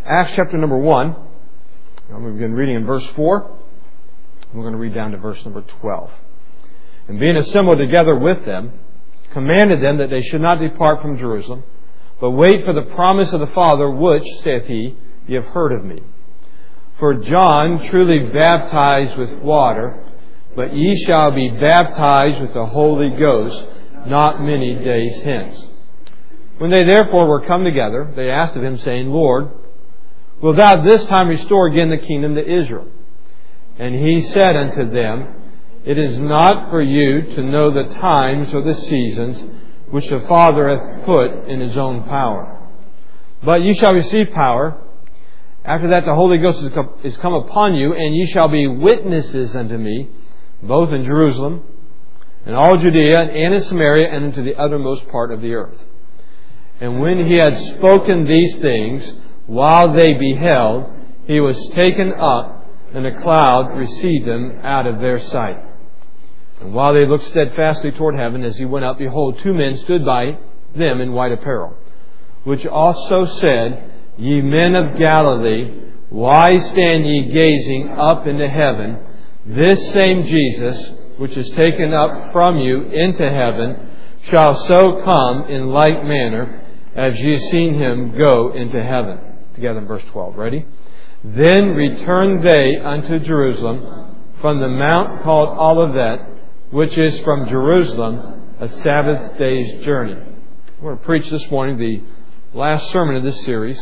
Acts chapter number 1. I'm going to begin reading in verse 4. We're going to read down to verse number 12. And being assembled together with them, commanded them that they should not depart from Jerusalem, but wait for the promise of the Father, which, saith he, ye have heard of me. For John truly baptized with water, but ye shall be baptized with the Holy Ghost not many days hence. When they therefore were come together, they asked of him, saying, Lord, wilt thou this time restore again the kingdom to Israel? And he said unto them, It is not for you to know the times or the seasons which the Father hath put in His own power. But ye shall receive power. After that the Holy Ghost is come upon you, and ye shall be witnesses unto me, both in Jerusalem, and all Judea, and in Samaria, and unto the uttermost part of the earth. And when he had spoken these things, while they beheld, he was taken up, and a cloud received him out of their sight. And while they looked steadfastly toward heaven as he went up, behold, two men stood by them in white apparel, which also said, Ye men of Galilee, why stand ye gazing up into heaven? This same Jesus, which is taken up from you into heaven, shall so come in like manner as ye have seen him go into heaven. Together in verse 12. Ready? Then returned they unto Jerusalem from the mount called Olivet, which is from Jerusalem a Sabbath day's journey. I'm going to preach this morning the last sermon of this series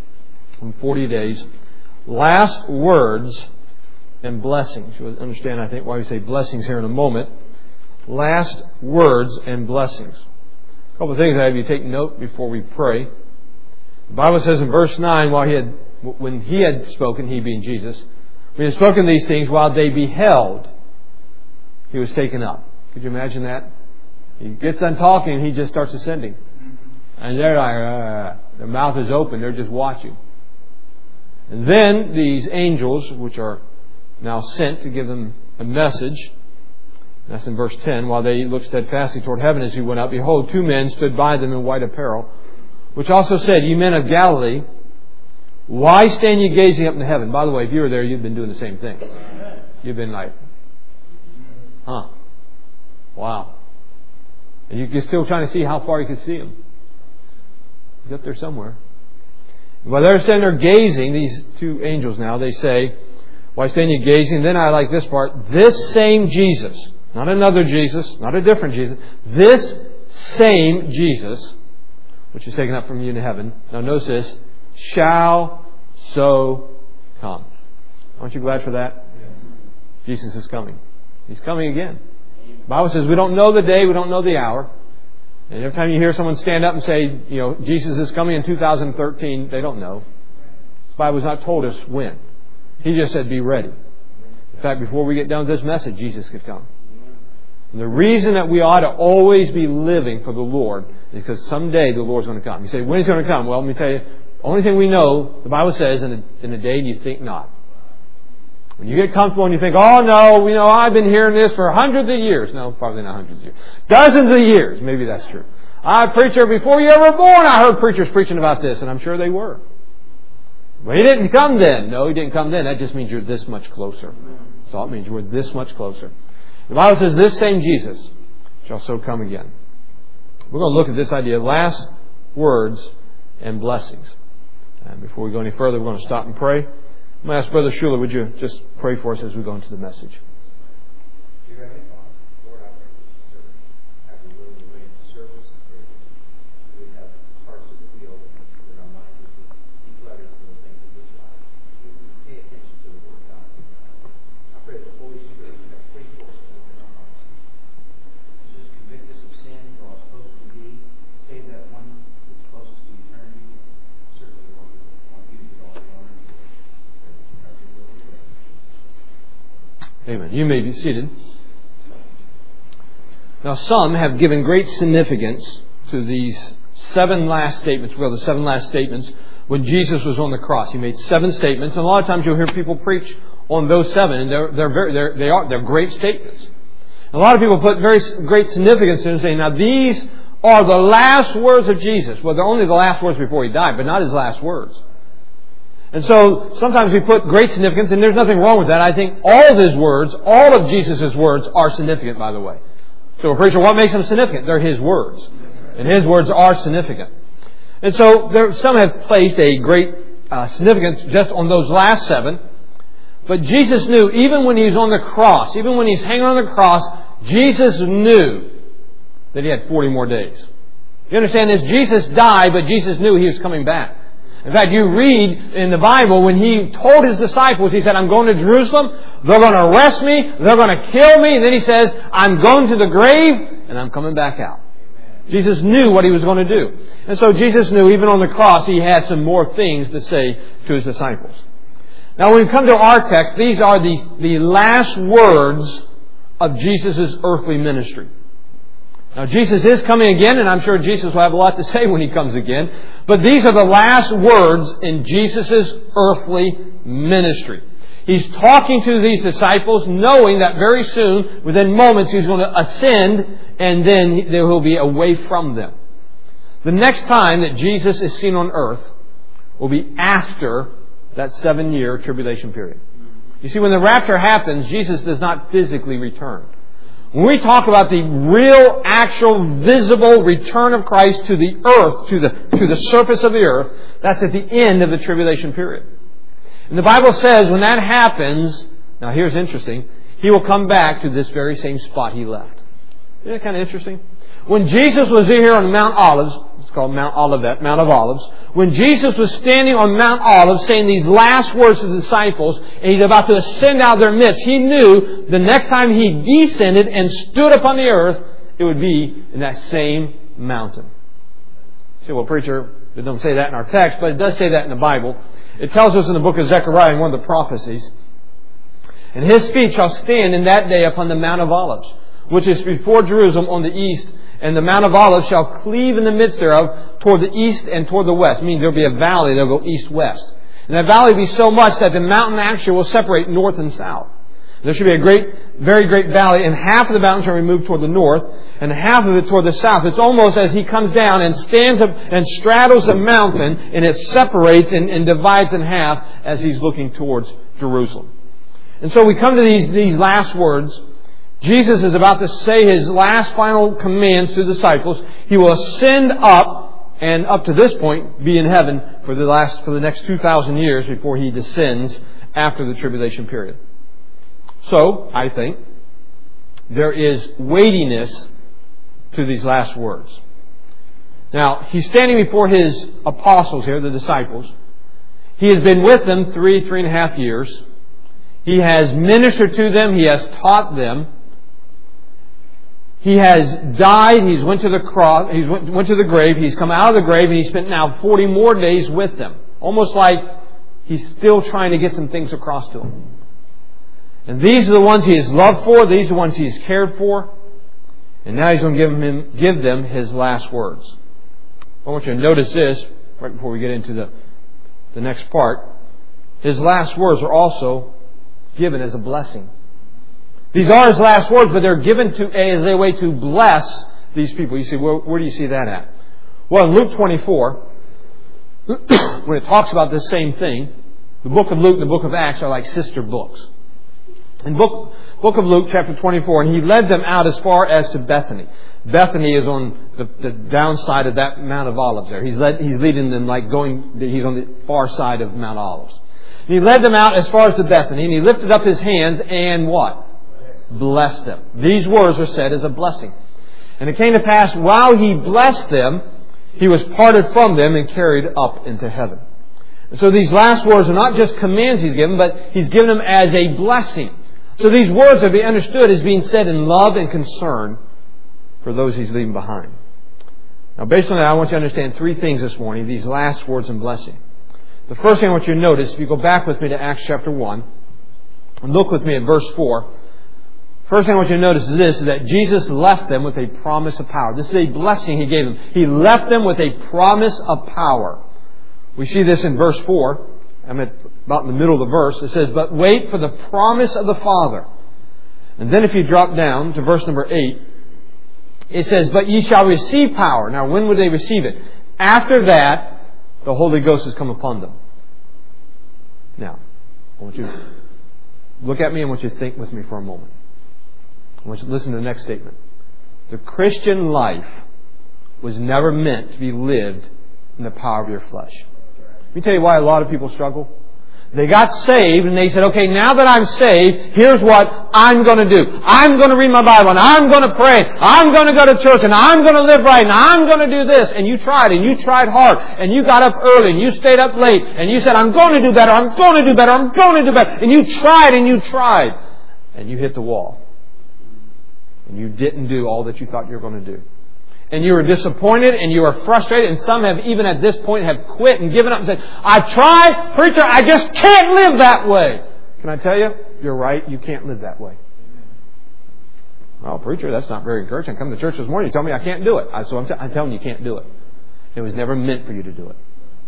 in 40 days. Last words and blessings. You'll understand, I think, why we say blessings here in a moment. Last words and blessings. A couple of things I have you take note before we pray. The Bible says in verse 9, when he had spoken, he being Jesus, when he had spoken these things, while they beheld, he was taken up. Could you imagine that? He gets done talking and he just starts ascending. And they're like, their mouth is open, they're just watching. And then these angels, which are now sent to give them a message, that's in verse 10, while they looked steadfastly toward heaven as he went up, behold, two men stood by them in white apparel, which also said, Ye men of Galilee, why stand ye gazing up into heaven? By the way, if you were there, you've been doing the same thing. You've been like, wow. And you're still trying to see how far you could see him. He's up there somewhere. While they're standing there gazing, these two angels now, they say, why stand ye gazing? Then I like this part. This same Jesus, not another Jesus, not a different Jesus, this same Jesus, which is taken up from you into heaven. Now notice this, shall so come. Aren't you glad for that? Jesus is coming. He's coming again. The Bible says we don't know the day, we don't know the hour. And every time you hear someone stand up and say, Jesus is coming in 2013, they don't know. The Bible has not told us when. He just said, be ready. In fact, before we get done with this message, Jesus could come. And the reason that we ought to always be living for the Lord is because someday the Lord's going to come. You say, when is he going to come? Well, let me tell you, the only thing we know, the Bible says, in a day you think not. When you get comfortable and you think, oh no, I've been hearing this for hundreds of years. No, probably not hundreds of years. Dozens of years. Maybe that's true. Preacher, before you were born, I heard preachers preaching about this, and I'm sure they were. But he didn't come then. No, he didn't come then. That just means you're this much closer. That's all it means. We're this much closer. The Bible says this same Jesus shall so come again. We're going to look at this idea of last words and blessings. And before we go any further, we're going to stop and pray. I'm going to ask Brother Schuler, would you just pray for us as we go into the message? Dear Heavenly Father, Lord, I pray for this service. As we will arrange the service and prayers, we would have hearts that would be open, that our minds would be decluttered from the things of this life. We would pay attention to the Word of God. I pray that the Holy Spirit would have free course to work in our hearts. Just convict us of sin, draw us closer to Thee, save that one that's closest to eternity. Certainly, Lord, we want You to get all the honor and glory. Amen. You may be seated. Now, some have given great significance to these 7 last statements. Well, the 7 last statements when Jesus was on the cross. He made 7 statements, and a lot of times you'll hear people preach on those 7, and they're great statements. And a lot of people put very great significance in them, saying, "Now these are the last words of Jesus." Well, they're only the last words before He died, but not His last words. And so sometimes we put great significance, and there's nothing wrong with that. I think all of His words, all of Jesus' words are significant, by the way. So a preacher, what makes them significant? They're His words. And His words are significant. And so some have placed a great significance just on those last 7. But Jesus knew, even when He's on the cross, even when He's hanging on the cross, Jesus knew that He had 40 more days. You understand this? Jesus died, but Jesus knew He was coming back. In fact, you read in the Bible when He told His disciples, He said, I'm going to Jerusalem, they're going to arrest me, they're going to kill me, and then He says, I'm going to the grave, and I'm coming back out. Jesus knew what He was going to do. And so Jesus knew, even on the cross, He had some more things to say to His disciples. Now, when we come to our text, these are the last words of Jesus' earthly ministry. Now, Jesus is coming again, and I'm sure Jesus will have a lot to say when He comes again. But these are the last words in Jesus' earthly ministry. He's talking to these disciples, knowing that very soon, within moments, He's going to ascend, and then they will be away from them. The next time that Jesus is seen on earth will be after that 7-year tribulation period. You see, when the rapture happens, Jesus does not physically return. When we talk about the real, actual, visible return of Christ to the earth, to the surface of the earth, that's at the end of the tribulation period. And the Bible says when that happens, now here's interesting, He will come back to this very same spot He left. Isn't that kind of interesting? When Jesus was here on Mount Olives, it's called Mount Olivet, Mount of Olives. When Jesus was standing on Mount Olives saying these last words to the disciples, and He's about to ascend out of their midst, He knew the next time He descended and stood upon the earth, it would be in that same mountain. You say, well, preacher, it doesn't say that in our text, but it does say that in the Bible. It tells us in the book of Zechariah, in one of the prophecies, and His feet shall stand in that day upon the Mount of Olives, which is before Jerusalem on the east, and the Mount of Olives shall cleave in the midst thereof toward the east and toward the west. It means there will be a valley that will go east-west. And that valley will be so much that the mountain actually will separate north and south. There should be a very great valley, and half of the mountain shall be moved toward the north, and half of it toward the south. It's almost as He comes down and stands up and straddles the mountain, and it separates and divides in half as He's looking towards Jerusalem. And so we come to these last words. Jesus is about to say His last final commands to the disciples. He will ascend up, and up to this point, be in heaven for the next 2,000 years before He descends after the tribulation period. So, I think, there is weightiness to these last words. Now, He's standing before His apostles here, the disciples. He has been with them 3.5 years. He has ministered to them. He has taught them. He has died. He's went to the cross. He went to the grave. He's come out of the grave, and He spent now 40 more days with them. Almost like He's still trying to get some things across to them. And these are the ones He has loved for. These are the ones He has cared for. And now He's going to give them His last words. I want you to notice this right before we get into the next part. His last words are also given as a blessing. These are His last words, but they're given as a way to bless these people. You see, where do you see that at? Well, in Luke 24, when it talks about this same thing, the book of Luke and the book of Acts are like sister books. In book of Luke, chapter 24, and He led them out as far as to Bethany. Bethany is on the downside of that Mount of Olives there. He's leading them He's on the far side of Mount Olives. And He led them out as far as to Bethany, and He lifted up His hands and what? Blessed them. These words are said as a blessing. And it came to pass, while He blessed them, He was parted from them and carried up into heaven. And so these last words are not just commands He's given, but He's given them as a blessing. So these words are to be understood as being said in love and concern for those He's leaving behind. Now, based on that, I want you to understand 3 things this morning, these last words and blessing. The first thing I want you to notice, if you go back with me to Acts chapter 1, and look with me at verse 4. First thing I want you to notice is this, is that Jesus left them with a promise of power. This is a blessing He gave them. He left them with a promise of power. We see this in verse 4. I'm about in the middle of the verse. It says, but wait for the promise of the Father. And then if you drop down to verse number 8, it says, but ye shall receive power. Now, when would they receive it? After that, the Holy Ghost has come upon them. Now, I want you to look at me and I want you to think with me for a moment. I want you to listen to the next statement. The Christian life was never meant to be lived in the power of your flesh. Let me tell you why a lot of people struggle. They got saved and they said, okay, now that I'm saved, here's what I'm going to do. I'm going to read my Bible and I'm going to pray. I'm going to go to church and I'm going to live right and I'm going to do this. And you tried hard and you got up early and you stayed up late and you said, I'm going to do better, I'm going to do better, I'm going to do better. And you tried and you hit the wall. And you didn't do all that you thought you were going to do. And you were disappointed and you were frustrated, and some have even at this point have quit and given up and said, I've tried, preacher, I just can't live that way. Can I tell you? You're right, you can't live that way. Well, preacher, that's not very encouraging. I come to church this morning, you tell me I can't do it. So I'm telling you, you can't do it. It was never meant for you to do it.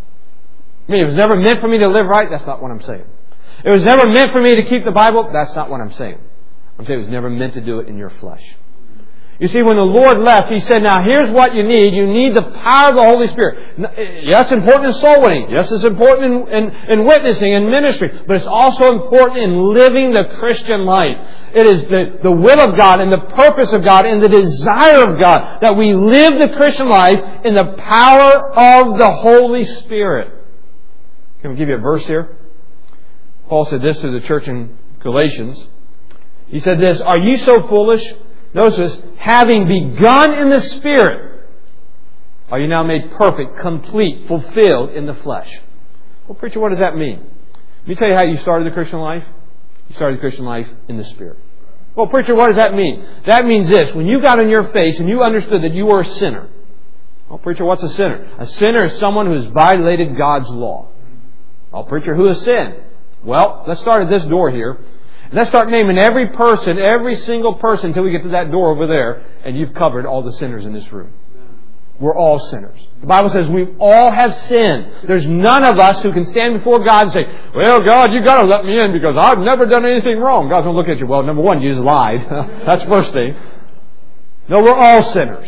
I mean, it was never meant for me to live right. That's not what I'm saying. It was never meant for me to keep the Bible. That's not what I'm saying. I'm saying it was never meant to do it in your flesh. You see, when the Lord left, He said, now here's what you need. You need the power of the Holy Spirit. Yes, it's important in soul winning. Yes, it's important in witnessing and ministry. But it's also important in living the Christian life. It is the will of God and the purpose of God and the desire of God that we live the Christian life in the power of the Holy Spirit. Can we give you a verse here? Paul said this to the church in Galatians. He said this, are you so foolish? Notice this, having begun in the Spirit, are you now made perfect, complete, fulfilled in the flesh? Well, preacher, what does that mean? Let me tell you how you started the Christian life. You started the Christian life in the Spirit. Well, preacher, what does that mean? That means this, when you got on your face and you understood that you were a sinner. Well, preacher, what's a sinner? A sinner is someone who has violated God's law. Well, preacher, who has sinned? Well, let's start at this door here. Let's start naming every person, every single person, until we get to that door over there, and you've covered all the sinners in this room. We're all sinners. The Bible says we all have sinned. There's none of us who can stand before God and say, well, God, you got to let me in because I've never done anything wrong. God's going to look at you. Well, number one, you just lied. That's the first thing. No, we're all sinners.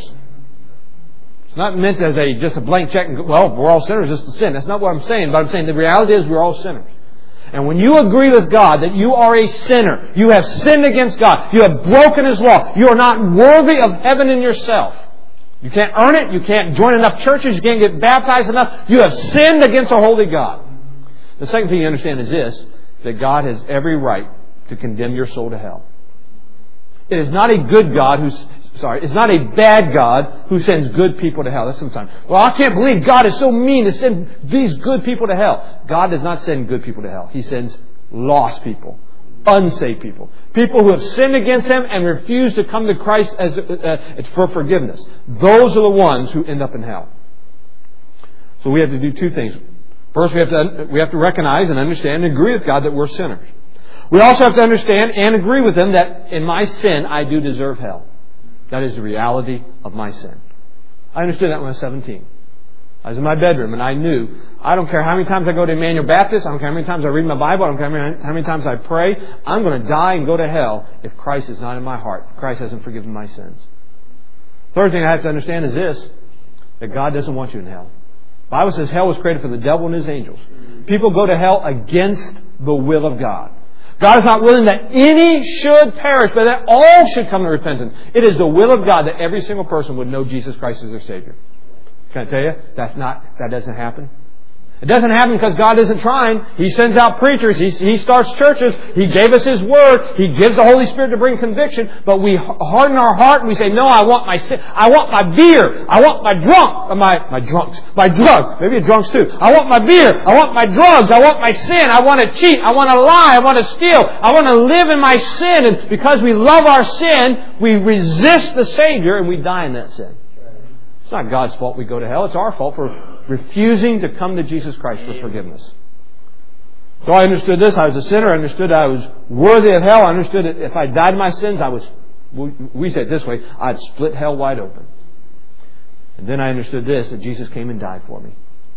It's not meant as just a blank check. Well, we're all sinners. It's the sin. That's not what I'm saying. But I'm saying the reality is we're all sinners. And when you agree with God that you are a sinner, you have sinned against God, you have broken His law, you are not worthy of heaven in yourself. You can't earn it, you can't join enough churches, you can't get baptized enough. You have sinned against a holy God. The second thing you understand is this, that God has every right to condemn your soul to hell. It is not a good God it's not a bad God who sends good people to hell. That's sometimes, well, I can't believe God is so mean to send these good people to hell. God does not send good people to hell. He sends lost people, unsaved people, people who have sinned against Him and refuse to come to Christ as for forgiveness. Those are the ones who end up in hell. So we have to do two things. First, we have to recognize and understand and agree with God that we're sinners. We also have to understand and agree with Him that in my sin I do deserve hell. That is the reality of my sin. I understood that when I was 17. I was in my bedroom and I knew, I don't care how many times I go to Emmanuel Baptist, I don't care how many times I read my Bible, I don't care how many times I pray, I'm going to die and go to hell if Christ is not in my heart, if Christ hasn't forgiven my sins. Third thing I have to understand is this, that God doesn't want you in hell. The Bible says hell was created for the devil and his angels. People go to hell against the will of God. God is not willing that any should perish, but that all should come to repentance. It is the will of God that every single person would know Jesus Christ as their Savior. Can I tell you? That doesn't happen. It doesn't happen because God isn't trying. He sends out preachers. He starts churches. He gave us His Word. He gives the Holy Spirit to bring conviction. But we harden our heart and we say, no, I want my sin. I want my beer. I want my drug. Maybe drunks too. I want my beer. I want my drugs. I want my sin. I want to cheat. I want to lie. I want to steal. I want to live in my sin. And because we love our sin, we resist the Savior and we die in that sin. It's not God's fault we go to hell. It's our fault for refusing to come to Jesus Christ for forgiveness. So I understood this. I was a sinner. I understood I was worthy of hell. I understood that if I died in my sins, we say it this way, I'd split hell wide open. And then I understood this, that Jesus came and died for me.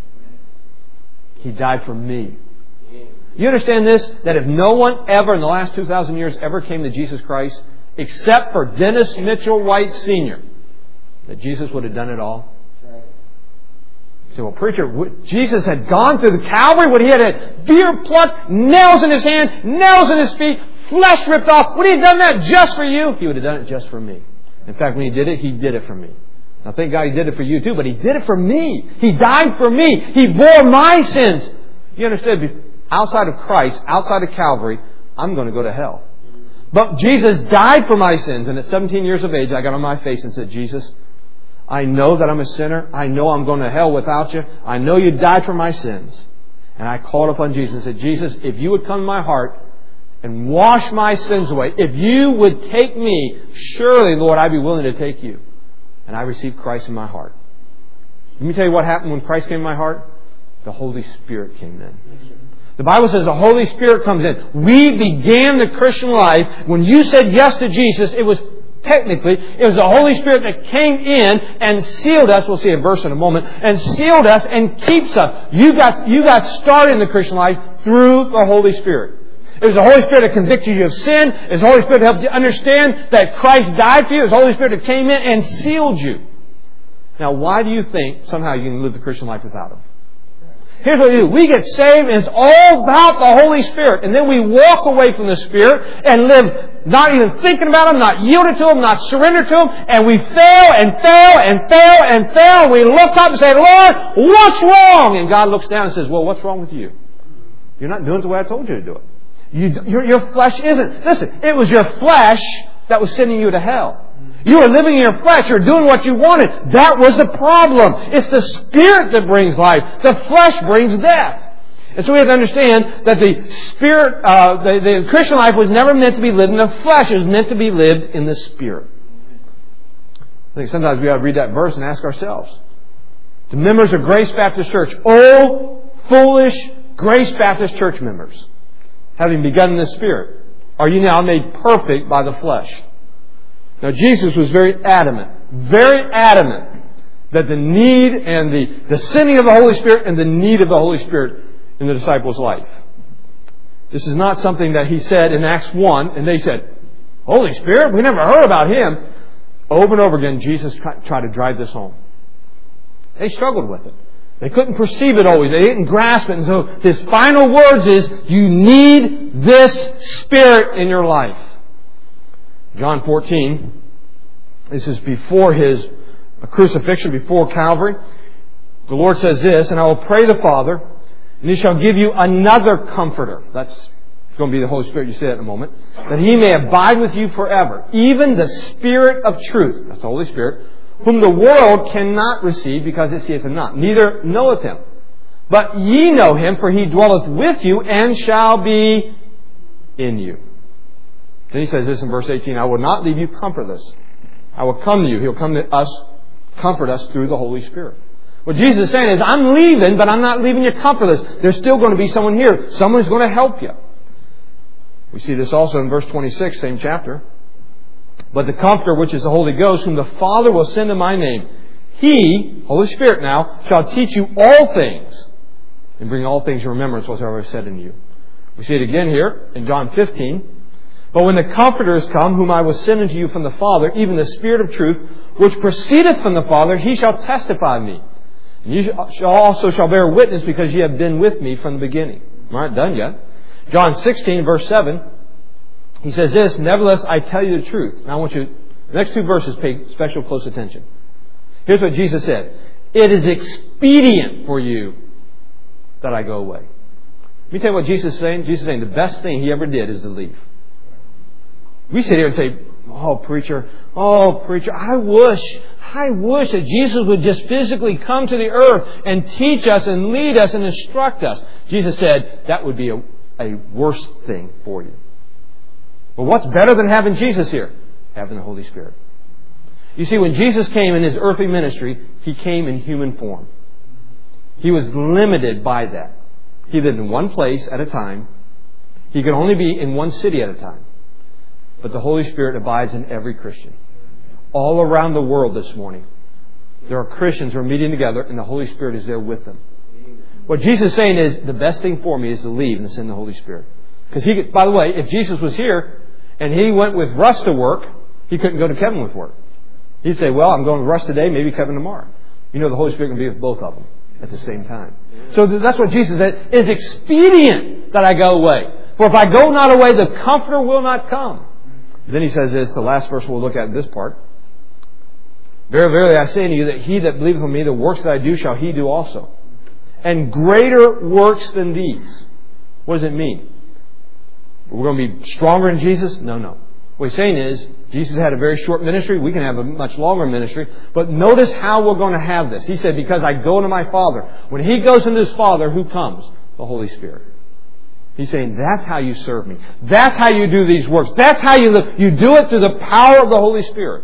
He died for me. You understand this? That if no one ever in the last 2,000 years ever came to Jesus Christ, except for Dennis Mitchell White Sr., that Jesus would have done it all. You say, well, preacher, Jesus had gone through the Calvary when He had a beard plucked, nails in His hands, nails in His feet, flesh ripped off. Would He have done that just for you? He would have done it just for me. In fact, when He did it for me. Now, thank God He did it for you too, but He did it for me. He died for me. He bore my sins. You understand? Outside of Christ, outside of Calvary, I'm going to go to hell. But Jesus died for my sins, and at 17 years of age, I got on my face and said, Jesus, I know that I'm a sinner. I know I'm going to hell without You. I know You died for my sins. And I called upon Jesus and said, Jesus, if You would come to my heart and wash my sins away, if You would take me, surely, Lord, I'd be willing to take You. And I received Christ in my heart. Let me tell you what happened when Christ came in my heart. The Holy Spirit came in. The Bible says the Holy Spirit comes in. We began the Christian life. When you said yes to Jesus, it was the Holy Spirit that came in and sealed us. We'll see a verse in a moment. And sealed us and keeps us. You got started in the Christian life through the Holy Spirit. It was the Holy Spirit that convicted you of sin. It was the Holy Spirit that helped you understand that Christ died for you. It was the Holy Spirit that came in and sealed you. Now, why do you think somehow you can live the Christian life without Him? Here's what we do. We get saved and it's all about the Holy Spirit. And then we walk away from the Spirit and live not even thinking about Him, not yielded to Him, not surrendered to Him. And we fail and fail and fail and fail. And we look up and say, Lord, what's wrong? And God looks down and says, well, what's wrong with you? You're not doing it the way I told you to do it. Your flesh isn't. Listen, it was your flesh that was sending you to hell. You were living in your flesh. You were doing what you wanted. That was the problem. It's the Spirit that brings life. The flesh brings death. And so we have to understand that the Spirit, the Christian life was never meant to be lived in the flesh. It was meant to be lived in the Spirit. I think sometimes we ought to read that verse and ask ourselves, the members of Grace Baptist Church, oh, foolish Grace Baptist Church members, having begun in the Spirit, are you now made perfect by the flesh? Now, Jesus was very adamant that the need and the sending of the Holy Spirit and the need of the Holy Spirit in the disciples' life. This is not something that He said in Acts 1, and they said, Holy Spirit? We never heard about Him. Over and over again, Jesus tried to drive this home. They struggled with it. They couldn't perceive it always. They didn't grasp it. And so His final words is, you need this Spirit in your life. John 14, this is before His crucifixion, before Calvary. The Lord says this, and I will pray the Father, and He shall give you another Comforter. That's going to be the Holy Spirit. You see that in a moment. That He may abide with you forever. Even the Spirit of truth. That's the Holy Spirit. Whom the world cannot receive because it seeth Him not. Neither knoweth Him. But ye know Him, for He dwelleth with you and shall be in you. Then He says this in verse 18, I will not leave you comfortless. I will come to you. He'll come to us, comfort us through the Holy Spirit. What Jesus is saying is, I'm leaving, but I'm not leaving you comfortless. There's still going to be someone here. Someone's going to help you. We see this also in verse 26, same chapter. But the Comforter, which is the Holy Ghost, whom the Father will send in my name, He, Holy Spirit now, shall teach you all things and bring all things to remembrance whatsoever I have said unto you. We see it again here in John 15. But when the Comforter is come, whom I will send unto you from the Father, even the Spirit of truth, which proceedeth from the Father, He shall testify of me. And you also shall bear witness, because ye have been with me from the beginning. I'm not done yet. John 16, verse 7, He says this, nevertheless, I tell you the truth. Now I want you, the next two verses, pay special close attention. Here's what Jesus said. It is expedient for you that I go away. Let me tell you what Jesus is saying. Jesus is saying the best thing He ever did is to leave. We sit here and say, oh, preacher, I wish that Jesus would just physically come to the earth and teach us and lead us and instruct us. Jesus said that would be a worse thing for you. Well, what's better than having Jesus here? Having the Holy Spirit. You see, when Jesus came in His earthly ministry, He came in human form. He was limited by that. He lived in one place at a time. He could only be in one city at a time. But the Holy Spirit abides in every Christian. All around the world this morning, there are Christians who are meeting together and the Holy Spirit is there with them. What Jesus is saying is, the best thing for me is to leave and to send the Holy Spirit. Because by the way, if Jesus was here and He went with Russ to work, He couldn't go to Kevin with work. He'd say, well, I'm going with Russ today, maybe Kevin tomorrow. You know the Holy Spirit can be with both of them. at the same time. So that's what Jesus said. It is expedient that I go away. For if I go not away, the Comforter will not come. Then he says this, the last verse we'll look at in this part. Very verily I say unto you that he that believeth on me, the works that I do shall he do also. And greater works than these. What does it mean? We're going to be stronger in Jesus? No. What he's saying is, Jesus had a very short ministry. We can have a much longer ministry. But notice how we're going to have this. He said, because I go to my Father. When He goes into His Father, who comes? The Holy Spirit. He's saying, that's how you serve me. That's how you do these works. That's how you live. You do it through the power of the Holy Spirit.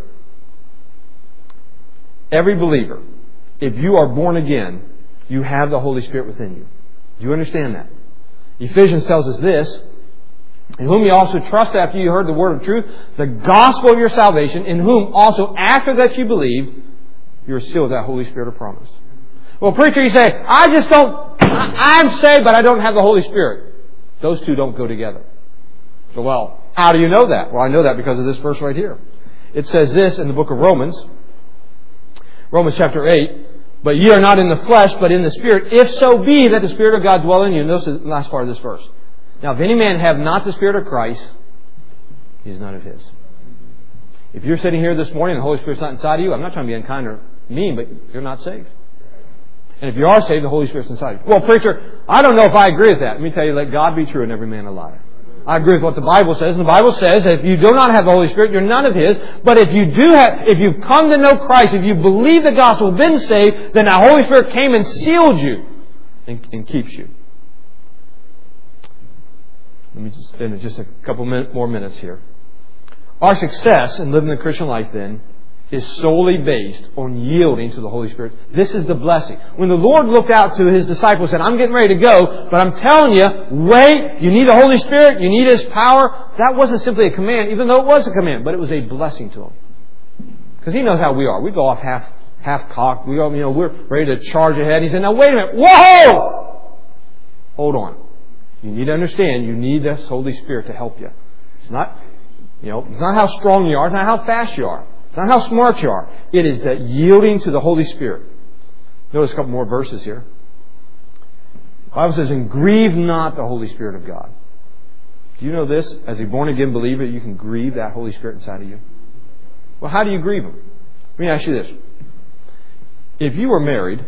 Every believer, if you are born again, you have the Holy Spirit within you. Do you understand that? Ephesians tells us this, in whom you also trust after you heard the word of truth, the gospel of your salvation, in whom also after that you believed, you are sealed with that Holy Spirit of promise. Well, preacher, you say, I'm saved, but I don't have the Holy Spirit. Those two don't go together. So, well, how do you know that? Well, I know that because of this verse right here. It says this in the book of Romans chapter 8, but ye are not in the flesh, but in the Spirit, if so be that the Spirit of God dwell in you. Notice the last part of this verse. Now, if any man have not the Spirit of Christ, he is none of His. If you're sitting here this morning and the Holy Spirit's not inside of you, I'm not trying to be unkind or mean, but you're not saved. And if you are saved, the Holy Spirit's inside of you. Well, preacher, I don't know if I agree with that. Let me tell you, let God be true and every man a liar. I agree with what the Bible says. And the Bible says that if you do not have the Holy Spirit, you're none of His. But if you've come to know Christ, if you believe the gospel, been saved, then the Holy Spirit came and sealed you and keeps you. Let me just spend just a couple more minutes here. Our success in living the Christian life, then, is solely based on yielding to the Holy Spirit. This is the blessing. When the Lord looked out to His disciples and said, I'm getting ready to go, but I'm telling you, wait, you need the Holy Spirit, you need His power. That wasn't simply a command, even though it was a command, but it was a blessing to them. Because He knows how we are. We go off half-cocked. We're ready to charge ahead. He said, now wait a minute. Whoa! Hold on. You need to understand, you need this Holy Spirit to help you. It's not how strong you are. It's not how fast you are. It's not how smart you are. It is that yielding to the Holy Spirit. Notice a couple more verses here. The Bible says, and grieve not the Holy Spirit of God. Do you know this? As a born-again believer, you can grieve that Holy Spirit inside of you. Well, how do you grieve Him? Let me ask you this. If you were married,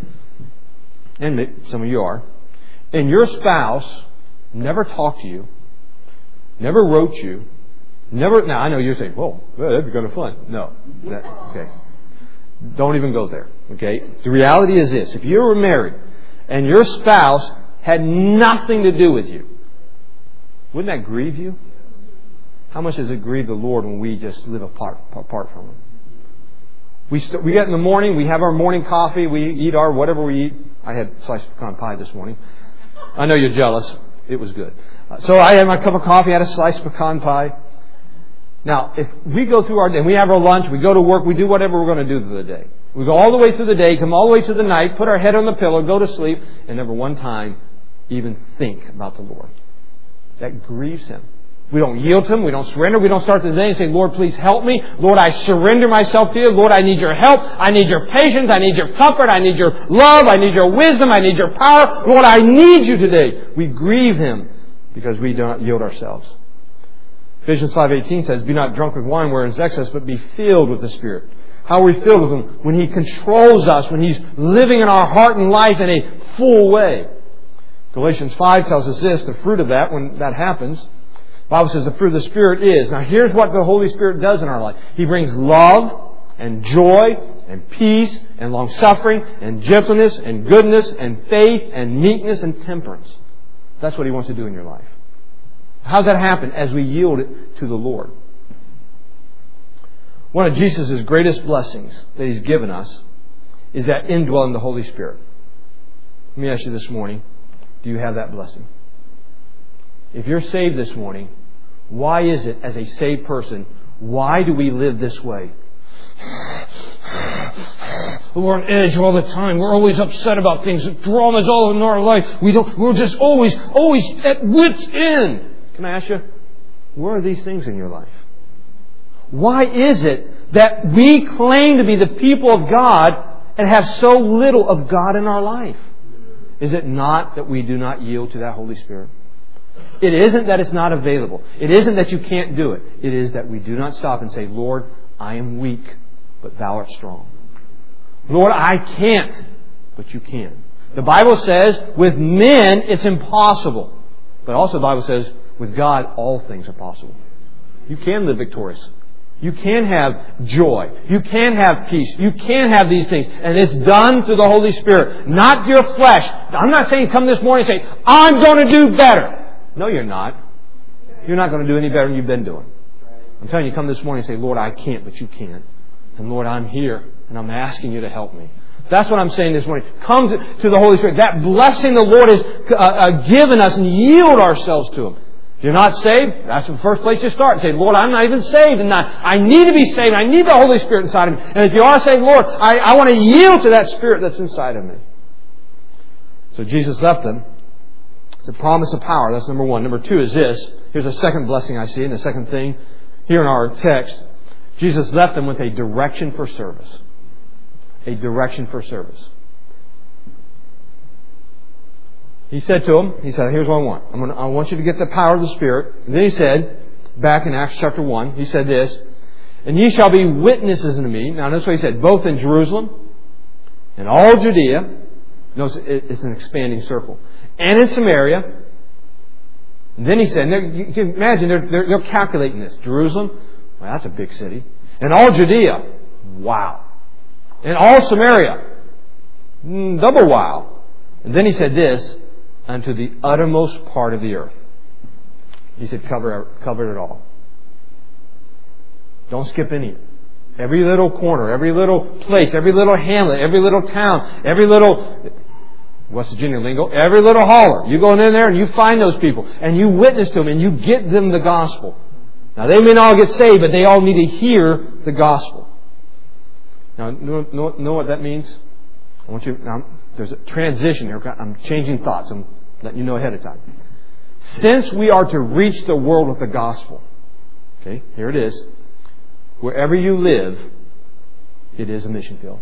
and some of you are, and your spouse never talked to you, never wrote you, now I know you're saying, well, that'd be kind of fun. No. Okay. Don't even go there. Okay? The reality is this. If you were married and your spouse had nothing to do with you, wouldn't that grieve you? How much does it grieve the Lord when we just live apart from Him? We get in the morning, we have our morning coffee, we eat our whatever we eat. I had sliced pecan pie this morning. I know you're jealous. It was good. So I had my cup of coffee, I had a sliced pecan pie. Now, if we go through our day, and we have our lunch, we go to work, we do whatever we're going to do through the day. We go all the way through the day, come all the way to the night, put our head on the pillow, go to sleep, and never one time even think about the Lord. That grieves Him. We don't yield to Him. We don't surrender. We don't start the day and say, Lord, please help me. Lord, I surrender myself to You. Lord, I need Your help. I need Your patience. I need Your comfort. I need Your love. I need Your wisdom. I need Your power. Lord, I need You today. We grieve Him because we do not yield ourselves. Ephesians 5:18 says, be not drunk with wine wherein is excess, but be filled with the Spirit. How are we filled with Him? When He controls us, when He's living in our heart and life in a full way. Galatians 5 tells us this, the fruit of that, when that happens, the Bible says the fruit of the Spirit is. Now here's what the Holy Spirit does in our life. He brings love and joy and peace and long-suffering and gentleness and goodness and faith and meekness and temperance. That's what He wants to do in your life. How does that happen? As we yield it to the Lord. One of Jesus' greatest blessings that He's given us is that indwelling the Holy Spirit. Let me ask you this morning, do you have that blessing? If you're saved this morning, why is it, as a saved person, why do we live this way? We're on edge all the time. We're always upset about things. Drama's all in our life. We're just always at wit's end. Can I ask you, where are these things in your life? Why is it that we claim to be the people of God and have so little of God in our life? Is it not that we do not yield to that Holy Spirit? It isn't that it's not available. It isn't that you can't do it. It is that we do not stop and say, Lord, I am weak, but Thou art strong. Lord, I can't, but You can. The Bible says, with men, it's impossible. But also the Bible says, with God, all things are possible. You can live victorious. You can have joy. You can have peace. You can have these things. And it's done through the Holy Spirit, not your flesh. I'm not saying come this morning and say, I'm going to do better. No, you're not. You're not going to do any better than you've been doing. I'm telling you, come this morning and say, Lord, I can't, but You can. And Lord, I'm here, and I'm asking You to help me. That's what I'm saying this morning. Come to the Holy Spirit. That blessing the Lord has given us, and yield ourselves to Him. If you're not saved, that's the first place you start. And say, Lord, I'm not even saved. And I need to be saved. I need the Holy Spirit inside of me. And if you are saved, Lord, I want to yield to that Spirit that's inside of me. So Jesus left them. It's a promise of power. That's number one. Number two is this. Here's a second blessing I see, and the second thing here in our text. Jesus left them with a direction for service. A direction for service. He said to them, here's what I want. I want you to get the power of the Spirit. And then He said, back in Acts chapter 1, He said this, and ye shall be witnesses unto me. Now notice what He said, both in Jerusalem and all Judea. Notice it's an expanding circle. And in Samaria. And then He said, you can imagine, they're calculating this. Jerusalem, well, that's a big city. And all Judea, wow. And all Samaria, double wow. And then He said this, unto the uttermost part of the earth. He said, cover it all. Don't skip any. Every little corner, every little place, every little hamlet, every little town, every little, West Virginia lingo, every little holler. You go in there and you find those people and you witness to them and you get them the gospel. Now they may not all get saved, but they all need to hear the gospel. Now, know what that means? I want you. Now, there's a transition here. I'm changing thoughts. I'm letting you know ahead of time. Since we are to reach the world with the gospel, okay, here it is. Wherever you live, it is a mission field.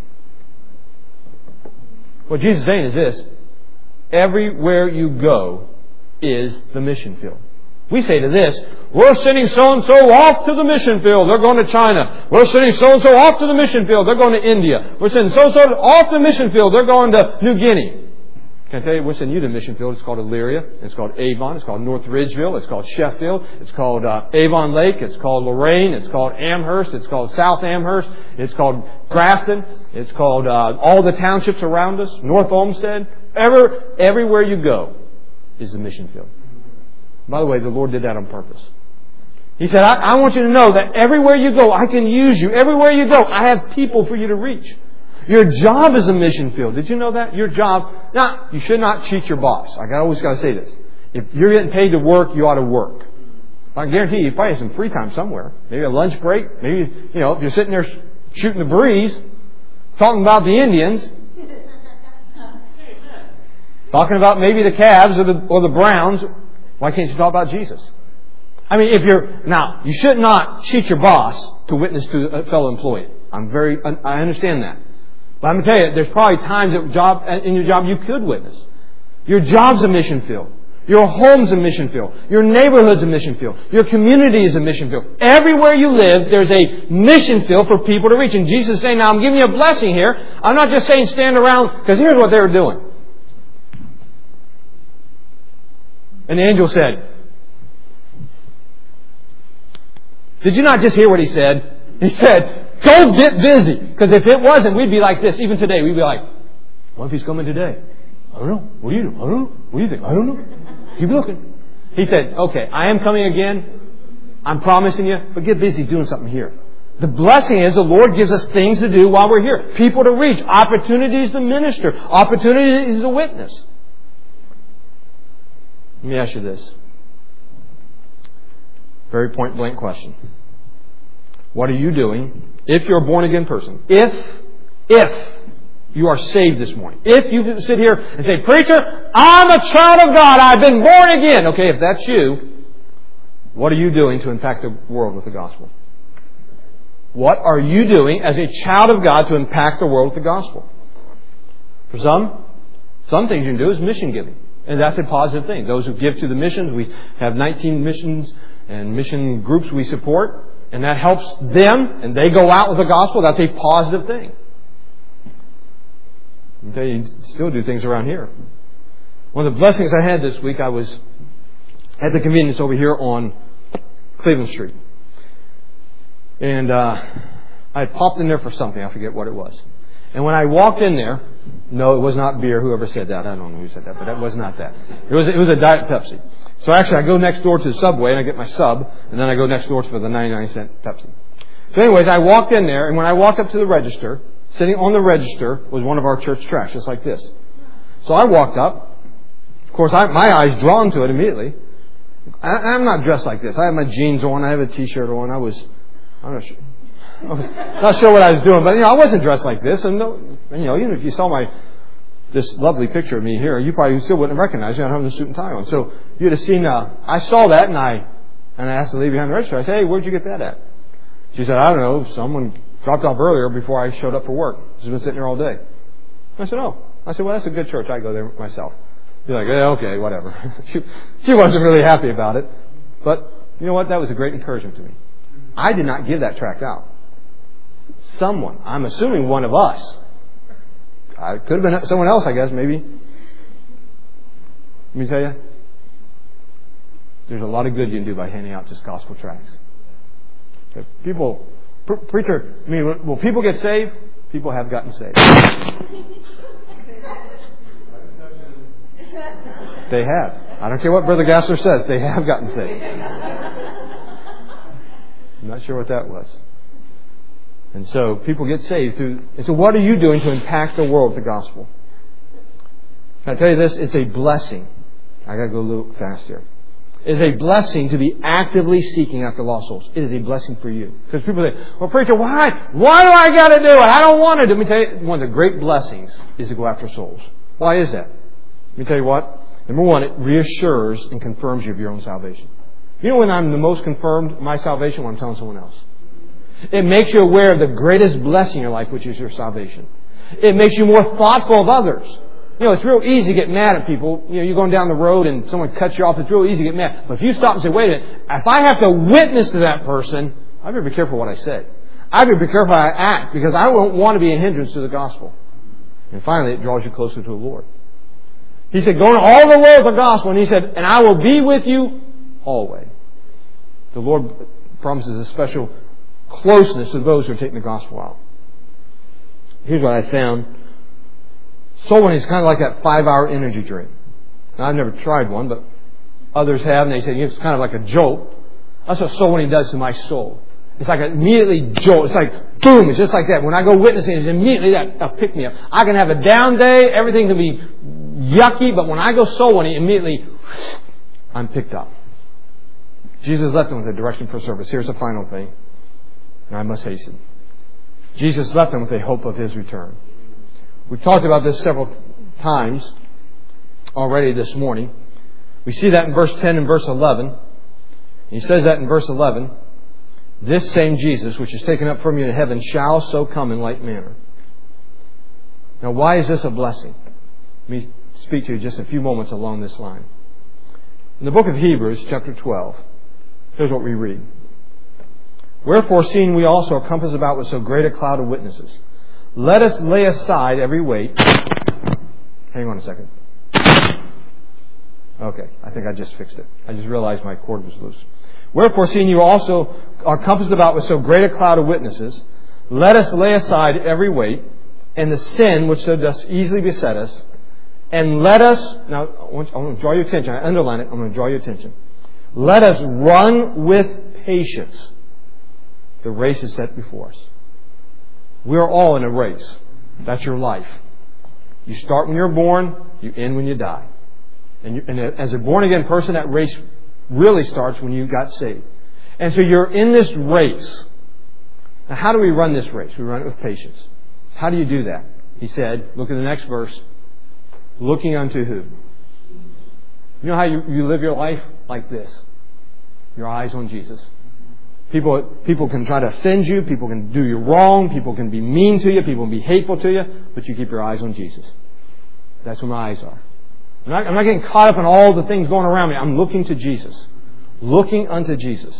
What Jesus is saying is this: everywhere you go is the mission field. We say to this, we're sending so-and-so off to the mission field. They're going to China. We're sending so-and-so off to the mission field. They're going to India. We're sending so-and-so off the mission field. They're going to New Guinea. Can I tell you, we're sending you to the mission field. It's called Elyria. It's called Avon. It's called North Ridgeville. It's called Sheffield. It's called Avon Lake. It's called Lorraine. It's called Amherst. It's called South Amherst. It's called Grafton. It's called all the townships around us. North Olmsted. Everywhere you go is the mission field. By the way, the Lord did that on purpose. He said, I want you to know that everywhere you go, I can use you. Everywhere you go, I have people for you to reach. Your job is a mission field. Did you know that? Your job. Now, you should not cheat your boss. I always got to say this. If you're getting paid to work, you ought to work. I guarantee you probably have some free time somewhere. Maybe a lunch break. Maybe, if you're sitting there shooting the breeze, talking about the Indians, talking about maybe the Cavs or the Browns, why can't you talk about Jesus? I mean, you should not cheat your boss to witness to a fellow employee. I understand that. But I'm going to tell you, there's probably times in your job you could witness. Your job's a mission field. Your home's a mission field. Your neighborhood's a mission field. Your community is a mission field. Everywhere you live, there's a mission field for people to reach. And Jesus is saying, now I'm giving you a blessing here. I'm not just saying stand around, because here's what they were doing. And the angel said, did you not just hear what he said? He said, go get busy. Because if it wasn't, we'd be like this. Even today, we'd be like, what if he's coming today? I don't know. What do you do? I don't know. What do you think? I don't know. Keep looking. He said, okay, I am coming again. I'm promising you, but get busy doing something here. The blessing is the Lord gives us things to do while we're here. People to reach. Opportunities to minister. Opportunities to witness. Let me ask you this. Very point blank question. What are you doing if you're a born again person? If you are saved this morning. If you sit here and say, preacher, I'm a child of God. I've been born again. Okay, if that's you, what are you doing to impact the world with the gospel? What are you doing as a child of God to impact the world with the gospel? For some, Some things you can do is mission giving. And that's a positive thing. Those who give to the missions, we have 19 missions and mission groups we support. And that helps them, and they go out with the gospel. That's a positive thing. I can tell you, still do things around here. One of the blessings I had this week, I was at the convenience over here on Cleveland Street. And I popped in there for something. I forget what it was. And when I walked in there, no, it was not beer. Whoever said that, I don't know who said that, but that was not that. It was a Diet Pepsi. So actually, I go next door to the Subway and I get my sub, and then I go next door for the 99-cent Pepsi. So anyways, I walked in there, and when I walked up to the register, sitting on the register was one of our church tracts, just like this. So I walked up. Of course, my eyes drawn to it immediately. I'm not dressed like this. I have my jeans on. I have a T-shirt on. I was not sure what I was doing, but I wasn't dressed like this. And even if you saw this lovely picture of me here, you probably still wouldn't recognize me. I don't have a suit and tie on. So you'd have seen. I saw that, and I asked the lady behind the register. I said, "Hey, where'd you get that at?" She said, "I don't know. Someone dropped off earlier before I showed up for work. She's been sitting there all day." I said, "Oh." I said, "Well, that's a good church. I go there myself." You're like, "Yeah, okay, whatever." She wasn't really happy about it, but you know what? That was a great encouragement to me. I did not give that tract out. Someone, I'm assuming one of us. It could have been someone else, I guess, maybe. Let me tell you, there's a lot of good you can do by handing out just gospel tracts. Preacher, will people get saved? People have gotten saved. They have. I don't care what Brother Gassler says. They have gotten saved. I'm not sure what that was. And so people get saved through. And so what are you doing to impact the world with the gospel? Can I tell you this? It's a blessing. I got to go a little fast here. It is a blessing to be actively seeking after lost souls. It is a blessing for you. Because people say, "Well, preacher, why? Why do I got to do it? I don't want to." Let me tell you, one of the great blessings is to go after souls. Why is that? Let me tell you what. Number one, it reassures and confirms you of your own salvation. You know when I'm the most confirmed of my salvation? When I'm telling someone else. It makes you aware of the greatest blessing in your life, which is your salvation. It makes you more thoughtful of others. It's real easy to get mad at people. You're going down the road and someone cuts you off. It's real easy to get mad. But if you stop and say, "Wait a minute, if I have to witness to that person, I better be careful what I say. I better be careful how I act, because I don't want to be a hindrance to the gospel." And finally, it draws you closer to the Lord. He said, "Go into all the world with the gospel." And He said, "And I will be with you always." The Lord promises a special closeness to those who are taking the gospel out. Here's what I found. Soul winning is kind of like that 5-hour energy drink. Now, I've never tried one, but others have, and they say it's kind of like a jolt. That's what soul winning does to my soul. It's like an immediately jolt. It's like, boom, it's just like that. When I go witnessing, it's immediately that pick me up. I can have a down day, everything can be yucky, but when I go soul winning, immediately I'm picked up. Jesus left them with a direction for service. Here's the final thing, and I must hasten. Jesus left them with a hope of His return. We've talked about this several times already this morning. We see that in verse 10 and verse 11. He says that in verse 11. "This same Jesus, which is taken up from you to heaven, shall so come in like manner." Now, why is this a blessing? Let me speak to you just a few moments along this line. In the book of Hebrews, chapter 12, here's what we read. "Wherefore, seeing we also are compassed about with so great a cloud of witnesses, let us lay aside every weight." Hang on a second. Okay, I think I just fixed it. I just realized my cord was loose. "Wherefore, seeing you also are compassed about with so great a cloud of witnesses, let us lay aside every weight and the sin which so does easily beset us, and let us," now I want to draw your attention, I underline it, I'm going to draw your attention. "Let us run with patience the race is set before us." We're all in a race. That's your life. You start when you're born, you end when you die. And as a born-again person, that race really starts when you got saved. And so you're in this race. Now, how do we run this race? We run it with patience. How do you do that? He said, look at the next verse, looking unto who? You know how you live your life? Like this. Your eyes on Jesus. People can try to offend you. People can do you wrong. People can be mean to you. People can be hateful to you. But you keep your eyes on Jesus. That's where my eyes are. I'm not getting caught up in all the things going around me. I'm looking to Jesus. Looking unto Jesus.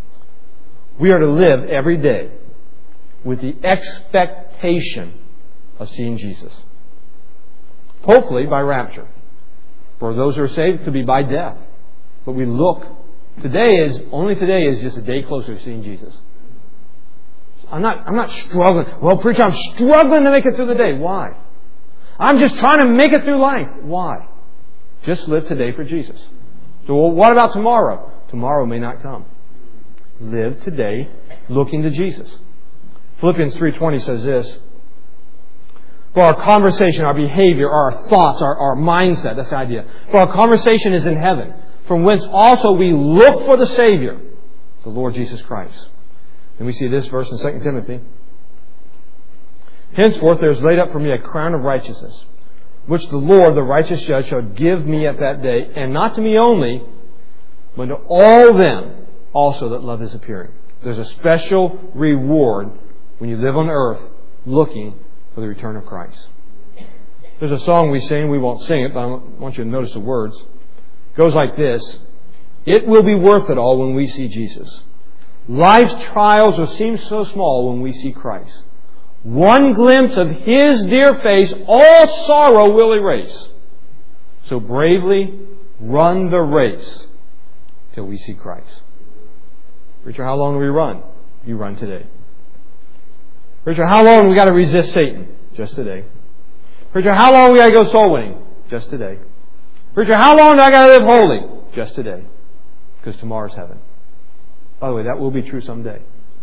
We are to live every day with the expectation of seeing Jesus. Hopefully by rapture. For those who are saved, it could be by death. But we look. Today is just a day closer to seeing Jesus. I'm not struggling. Well, preacher, I'm struggling to make it through the day. Why? I'm just trying to make it through life. Why? Just live today for Jesus. So what about tomorrow? Tomorrow may not come. Live today looking to Jesus. Philippians 3:20 says this. For our conversation, our behavior, our thoughts, our mindset, that's the idea. For our conversation is in heaven, from whence also we look for the Savior, the Lord Jesus Christ. And we see this verse in 2 Timothy. Henceforth there is laid up for me a crown of righteousness, which the Lord, the righteous judge, shall give me at that day, and not to me only, but to all them also that love His appearing. There's a special reward when you live on earth looking for the return of Christ. There's a song we sing, we won't sing it, but I want you to notice the words. It goes like this. It will be worth it all when we see Jesus. Life's trials will seem so small when we see Christ. One glimpse of His dear face, all sorrow will erase. So bravely run the race till we see Christ. Preacher, how long do we run? You run today. Preacher, how long do we got to resist Satan? Just today. Preacher, how long do we got to go soul winning? Just today. Preacher, how long do I got to live holy? Just today. Because tomorrow's heaven. By the way, that will be true someday.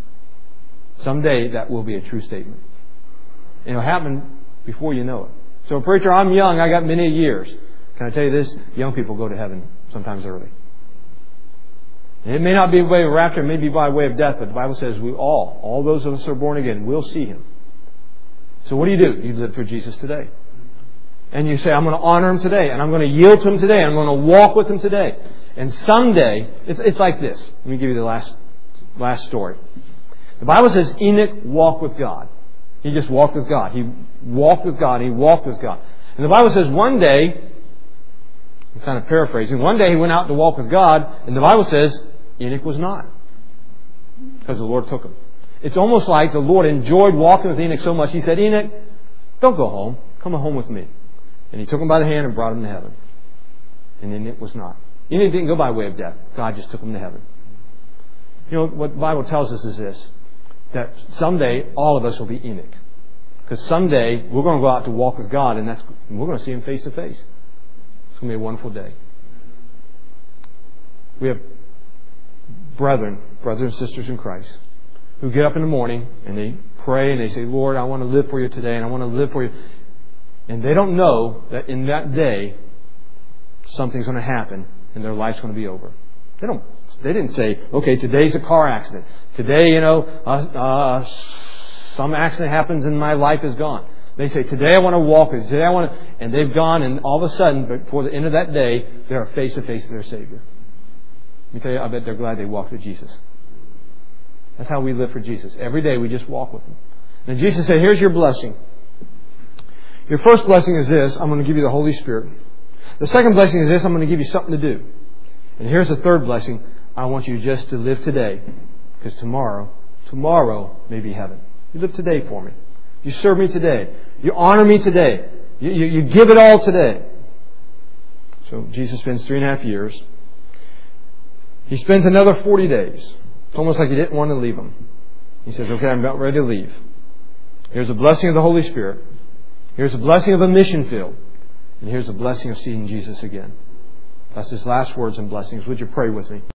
Someday that will be a true statement. And it'll happen before you know it. So, preacher, I'm young. I got many years. Can I tell you this? Young people go to heaven sometimes early. And it may not be by way of rapture, it may be by way of death, but the Bible says we all those of us who are born again, will see Him. So what do? You live for Jesus today. And you say, I'm going to honor Him today, and I'm going to yield to Him today, and I'm going to walk with Him today. And someday, it's like this. Let me give you the last story. The Bible says Enoch walked with God. He just walked with God. He walked with God, and he walked with God. And the Bible says one day, I'm kind of paraphrasing, one day he went out to walk with God, and the Bible says Enoch was not. Because the Lord took him. It's almost like the Lord enjoyed walking with Enoch so much, He said, Enoch, don't go home. Come home with me. And He took him by the hand and brought him to heaven. And Enoch was not. Enoch didn't go by way of death. God just took him to heaven. You know, what the Bible tells us is this, that someday all of us will be Enoch. Because someday we're going to go out to walk with God, and we're going to see Him face to face. It's going to be a wonderful day. We have brothers and sisters in Christ, who get up in the morning and they pray and they say, Lord, I want to live for You today, and I want to live for You. And they don't know that in that day something's going to happen and their life's going to be over. They didn't say, okay, today's a car accident. Today, some accident happens and my life is gone. They say, today I want to walk with You. Today I want to, and they've gone, and all of a sudden, before the end of that day, they are face to face with their Savior. Let me tell you, I bet they're glad they walked with Jesus. That's how we live for Jesus. Every day we just walk with Him. And Jesus said, here's your blessing. Your first blessing is this, I'm going to give you the Holy Spirit. The second blessing is this, I'm going to give you something to do. And here's the third blessing, I want you just to live today. Because tomorrow may be heaven. You live today for me. You serve me today. You honor me today. You give it all today. So Jesus spends 3.5 years. He spends another 40 days. It's almost like He didn't want to leave them. He says, okay, I'm about ready to leave. Here's a blessing of the Holy Spirit. Here's a blessing of a mission field. And here's the blessing of seeing Jesus again. That's His last words and blessings. Would you pray with me?